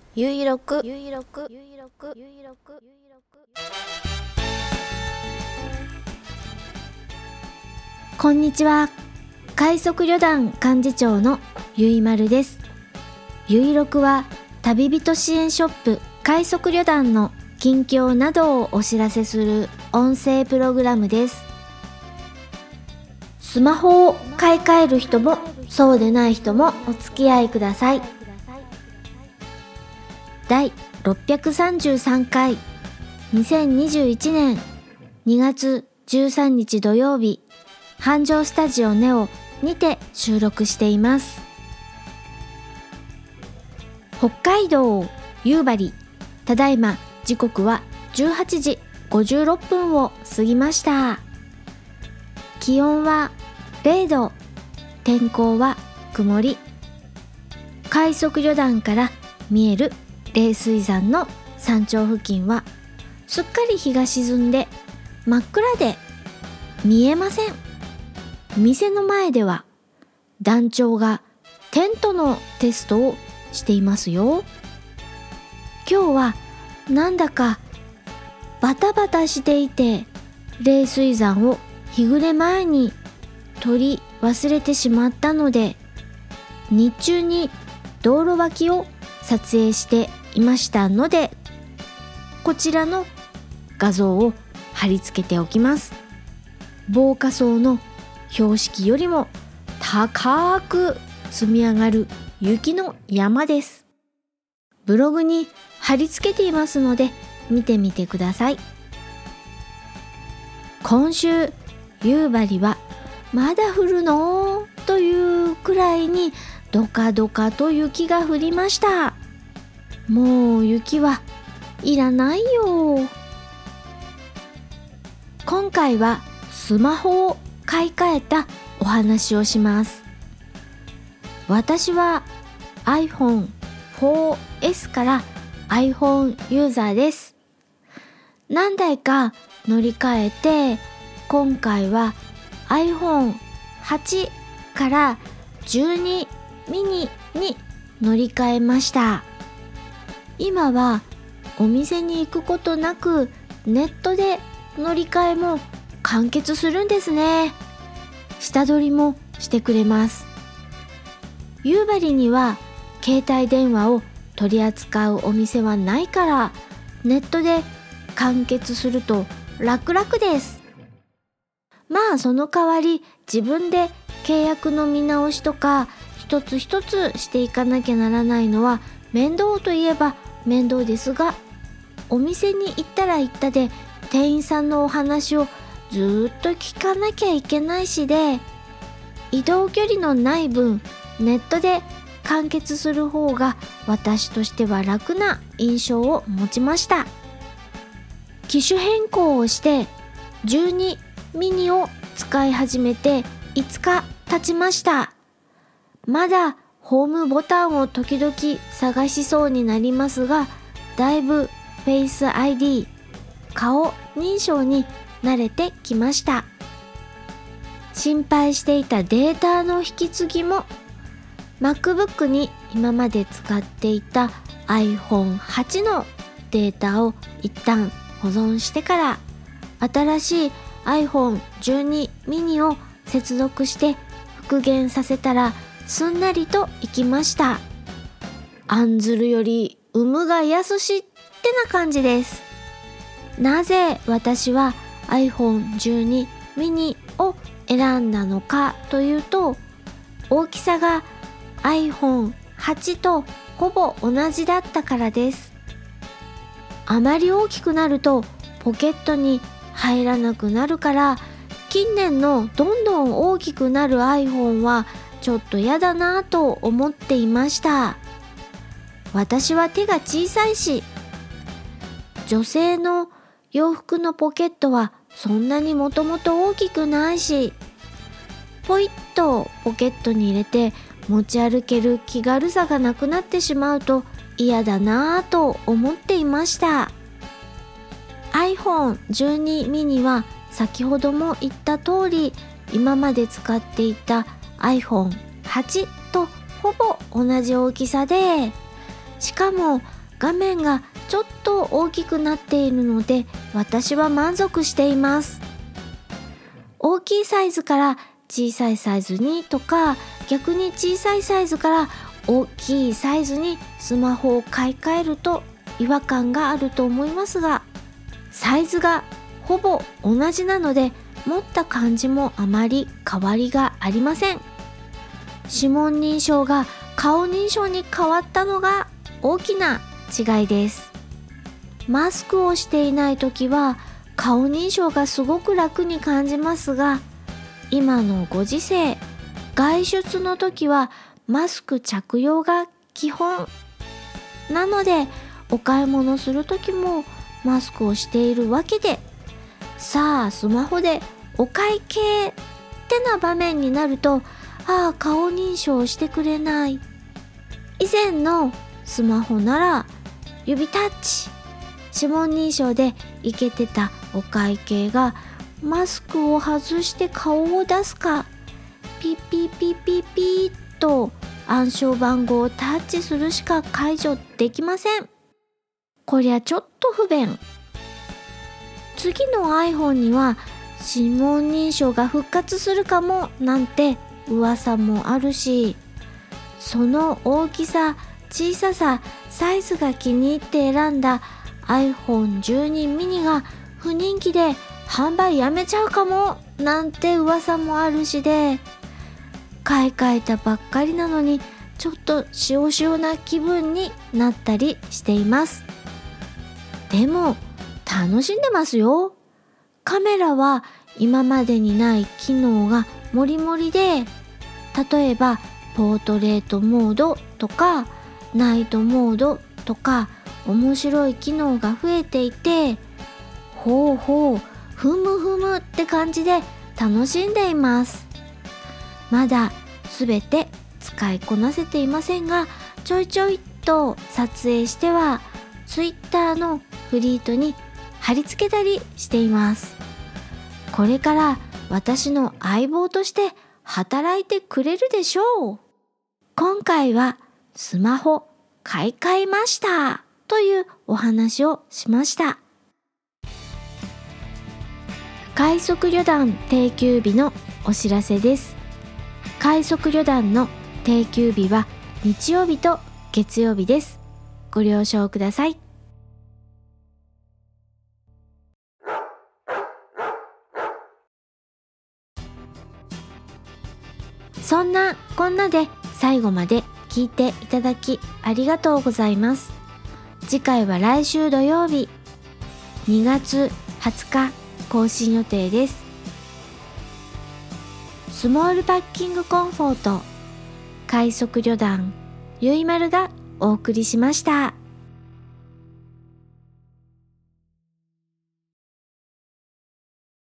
ゆいろくこんにちは。快速旅団幹事長のゆいまるです。ゆいろくは旅人支援ショップ快速旅団の近況などをお知らせする音声プログラムです。スマホを買い替える人もそうでない人もお付き合いください。第633回2021年2月13日土曜日、繁盛スタジオネオにて収録しています。北海道夕張、ただいま時刻は18時56分を過ぎました。気温は0度、天候は曇り。快速旅団から見える冷水山の山頂付近はすっかり日が沈んで真っ暗で見えません。店の前では団長がテントのテストをしていますよ。今日はなんだかバタバタしていて、冷水山を日暮れ前に取り忘れてしまったので、日中に道路脇を撮影していましたので、こちらの画像を貼り付けておきます。防火層の標識よりも高く積み上がる雪の山です。ブログに貼り付けていますので見てみてください。今週夕張はまだ降るのというくらいにドカドカと雪が降りました。もう雪はいらないよ。今回はスマホを買い替えたお話をします。私は iPhone4S から iPhone ユーザーです。何台か乗り換えて、今回は iPhone8 から12ミニに乗り換えました。今はお店に行くことなくネットで乗り換えも完結するんですね。下取りもしてくれます。夕張には携帯電話を取り扱うお店はないから、ネットで完結すると楽々です。まあその代わり自分で契約の見直しとか一つ一つしていかなきゃならないのは面倒といえば面倒ですが、お店に行ったら行ったで店員さんのお話をずっと聞かなきゃいけないしで、移動距離のない分ネットで完結する方が私としては楽な印象を持ちました。機種変更をして12ミニを使い始めて5日経ちました。まだホームボタンを時々探しそうになりますが、だいぶフェイス ID 顔認証に慣れてきました。心配していたデータの引き継ぎも MacBook に今まで使っていた iPhone8 のデータを一旦保存してから、新しい iPhone12 ミニを接続して復元させたらすんなりといきました。案ずるより有無が易しってな感じです。なぜ私は iPhone12 ミニを選んだのかというと、大きさが iPhone8 とほぼ同じだったからです。あまり大きくなるとポケットに入らなくなるから、近年のどんどん大きくなる iPhone はちょっとやだなぁと思っていました。私は手が小さいし、女性の洋服のポケットはそんなにもともと大きくないし、ポイッとポケットに入れて持ち歩ける気軽さがなくなってしまうと嫌だなぁと思っていました。iPhone12 ミニは先ほども言った通り、今まで使っていた iPhone8 とほぼ同じ大きさで、しかも画面がちょっと大きくなっているので私は満足しています。大きいサイズから小さいサイズにとか、逆に小さいサイズから大きいサイズにスマホを買い替えると違和感があると思いますが、サイズがほぼ同じなので持った感じもあまり変わりがありません。指紋認証が顔認証に変わったのが大きな違いです。マスクをしていない時は顔認証がすごく楽に感じますが、今のご時世、外出の時はマスク着用が基本なので、お買い物する時もマスクをしているわけで、さあスマホでお会計ってな場面になると、顔認証してくれない。以前のスマホなら指タッチ、指紋認証でいけてたお会計が、マスクを外して顔を出すか、ピッピッピッピッピッと暗証番号をタッチするしか解除できません。こりゃちょっと不便。次の iPhone には指紋認証が復活するかもなんて噂もあるし、その大きさ、小ささ、サイズが気に入って選んだ iPhone12 mini が不人気で販売やめちゃうかもなんて噂もあるしで、買い替えたばっかりなのにちょっとしおしおな気分になったりしています。でも楽しんでますよ。カメラは今までにない機能がもりもりで、例えばポートレートモードとかナイトモードとか面白い機能が増えていて、ほうほうふむふむって感じで楽しんでいます。まだすべて使いこなせていませんが、ちょいちょいっと撮影しては Twitter のフリートに貼り付けたりしています。これから私の相棒として働いてくれるでしょう。今回はスマホ買い替えましたというお話をしました。快速旅団定休日のお知らせです。快速旅団の定休日は日曜日と月曜日です。ご了承ください。そんなこんなで最後まで聞いていただきありがとうございます。次回は来週土曜日2月20日更新予定です。スモールパッキングコンフォート快速旅団ゆいまるがお送りしました。